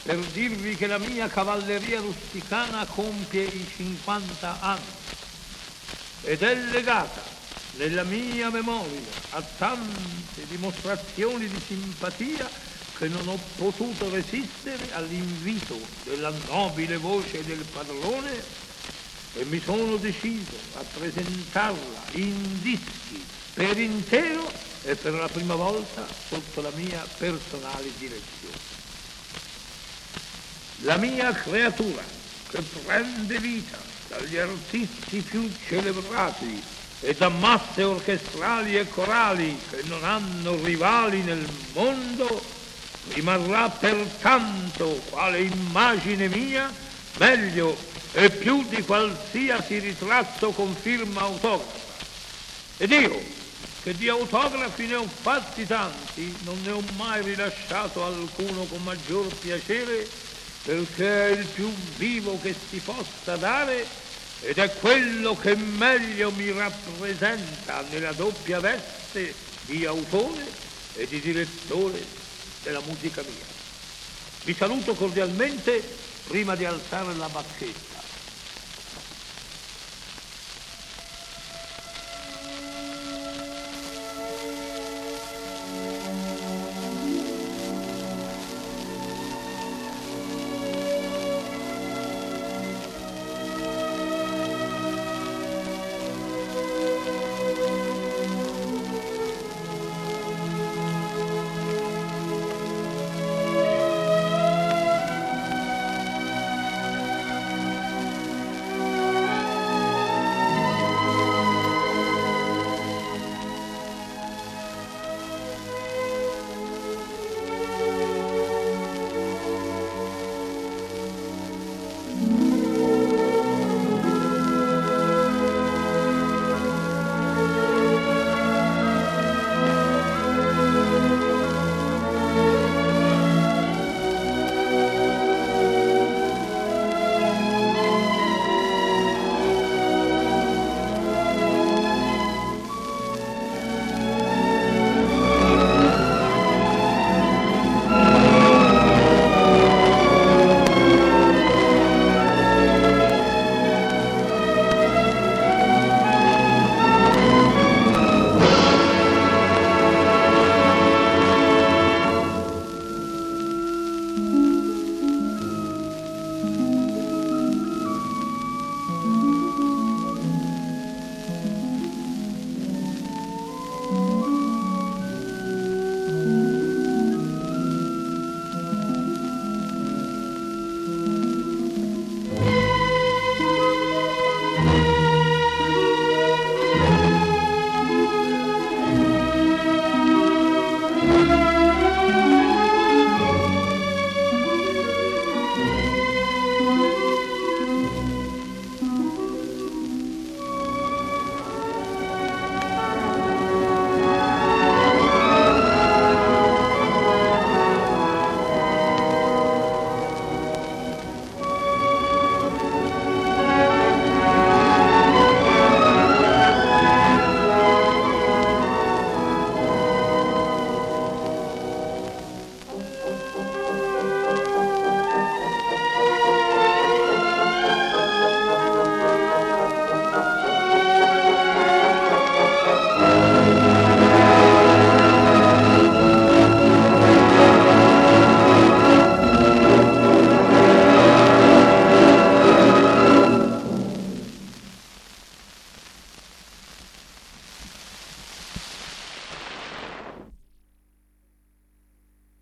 per dirvi che la mia cavalleria rusticana compie i 50 anni ed è legata nella mia memoria a tante dimostrazioni di simpatia che non ho potuto resistere all'invito della nobile voce del padrone e mi sono deciso a presentarla in dischi per intero e per la prima volta sotto la mia personale direzione. La mia creatura, che prende vita dagli artisti più celebrati e da masse orchestrali e corali che non hanno rivali nel mondo, rimarrà pertanto quale immagine mia meglio e più di qualsiasi ritratto con firma autografa. Ed io, che di autografi ne ho fatti tanti, non ne ho mai rilasciato alcuno con maggior piacere, perché è il più vivo che si possa dare ed è quello che meglio mi rappresenta nella doppia veste di autore e di direttore della musica mia. Vi saluto cordialmente prima di alzare la bacchetta.